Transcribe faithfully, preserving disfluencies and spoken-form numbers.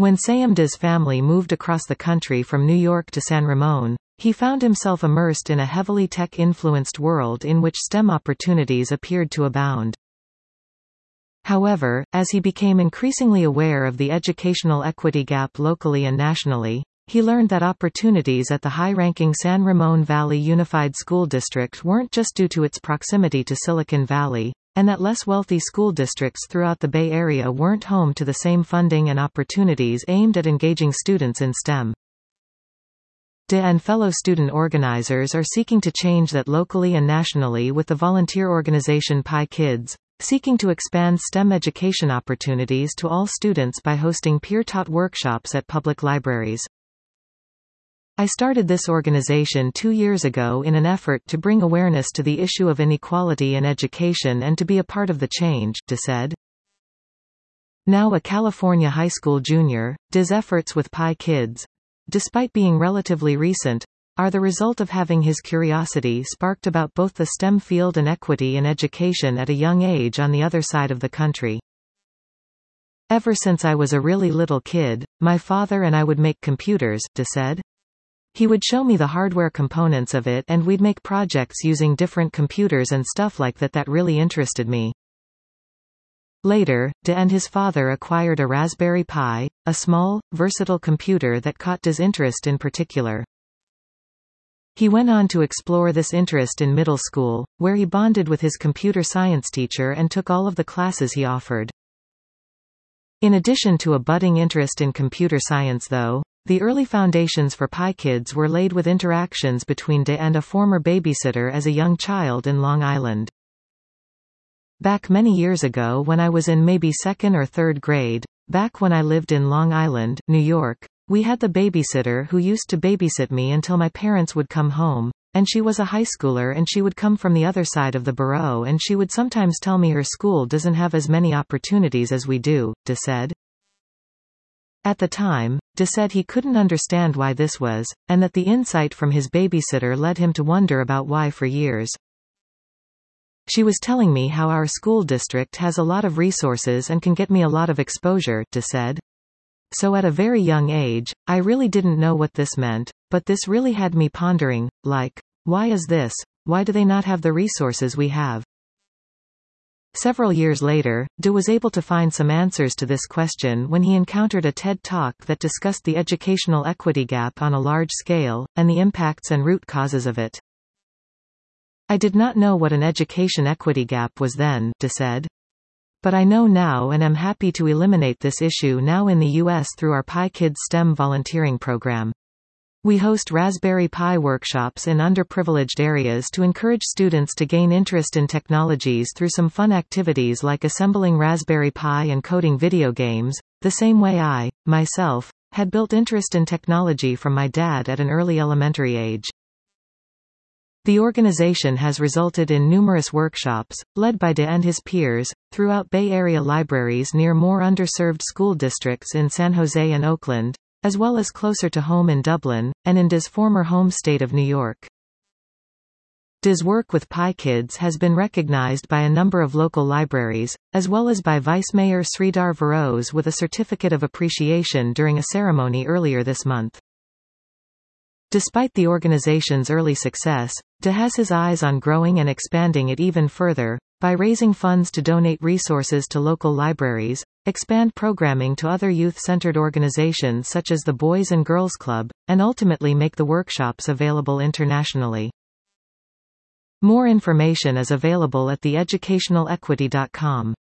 When Sayamda's family moved across the country from New York to San Ramon, he found himself immersed in a heavily tech-influenced world in which STEM opportunities appeared to abound. However, as he became increasingly aware of the educational equity gap locally and nationally, he learned that opportunities at the high-ranking San Ramon Valley Unified School District weren't just due to its proximity to Silicon Valley, and that less wealthy school districts throughout the Bay Area weren't home to the same funding and opportunities aimed at engaging students in STEM. De and fellow student organizers are seeking to change that locally and nationally with the volunteer organization Pi Kids, seeking to expand STEM education opportunities to all students by hosting peer-taught workshops at public libraries. I started this organization two years ago in an effort to bring awareness to the issue of inequality in education and to be a part of the change, De said. Now a California high school junior, De's efforts with Pi Kids, despite being relatively recent, are the result of having his curiosity sparked about both the STEM field and equity in education at a young age on the other side of the country. Ever since I was a really little kid, my father and I would make computers, De said. He would show me the hardware components of it and we'd make projects using different computers and stuff like that that really interested me. Later, De and his father acquired a Raspberry Pi, a small, versatile computer that caught De's interest in particular. He went on to explore this interest in middle school, where he bonded with his computer science teacher and took all of the classes he offered. In addition to a budding interest in computer science though, the early foundations for Pi Kids were laid with interactions between De and a former babysitter as a young child in Long Island. Back many years ago when I was in maybe second or third grade, back when I lived in Long Island, New York, we had the babysitter who used to babysit me until my parents would come home, and she was a high schooler and she would come from the other side of the borough and she would sometimes tell me her school doesn't have as many opportunities as we do, De said. At the time, De said he couldn't understand why this was, and that the insight from his babysitter led him to wonder about why for years. She was telling me how our school district has a lot of resources and can get me a lot of exposure, De said. So at a very young age, I really didn't know what this meant, but this really had me pondering, like, why is this? Why do they not have the resources we have? Several years later, De was able to find some answers to this question when he encountered a TED Talk that discussed the educational equity gap on a large scale, and the impacts and root causes of it. I did not know what an education equity gap was then, De said. But I know now and am happy to eliminate this issue now in the U S through our Pi Kids STEM volunteering program. We host Raspberry Pi workshops in underprivileged areas to encourage students to gain interest in technologies through some fun activities like assembling Raspberry Pi and coding video games, the same way I, myself, had built interest in technology from my dad at an early elementary age. The organization has resulted in numerous workshops, led by De and his peers, throughout Bay Area libraries near more underserved school districts in San Jose and Oakland, as well as closer to home in Dublin, and in De's former home state of New York. De's work with Pi Kids has been recognized by a number of local libraries, as well as by Vice Mayor Sridhar Varoz with a Certificate of Appreciation during a ceremony earlier this month. Despite the organization's early success, De has his eyes on growing and expanding it even further, by raising funds to donate resources to local libraries, expand programming to other youth-centered organizations such as the Boys and Girls Club, and ultimately make the workshops available internationally. More information is available at the educational equity dot com.